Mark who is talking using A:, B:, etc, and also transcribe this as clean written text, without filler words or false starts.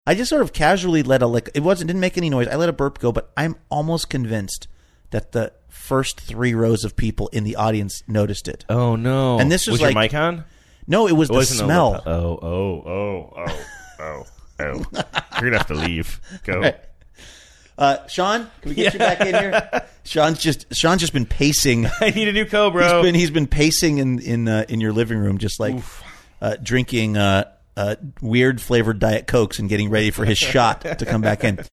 A: I just sort of casually let didn't make any noise. I let a burp go, but I'm almost convinced that the first 3 rows of people in the audience noticed it.
B: Oh no!
A: And this was
B: your
A: like
B: mic on?
A: No, it was the smell.
B: Oh. You're gonna have to leave. Go.
A: Right. Sean, can we get you back in here? Sean's just been pacing.
B: I need a new Cobra.
A: He's been pacing in your living room, just like drinking weird flavored Diet Cokes and getting ready for his shot to come back in.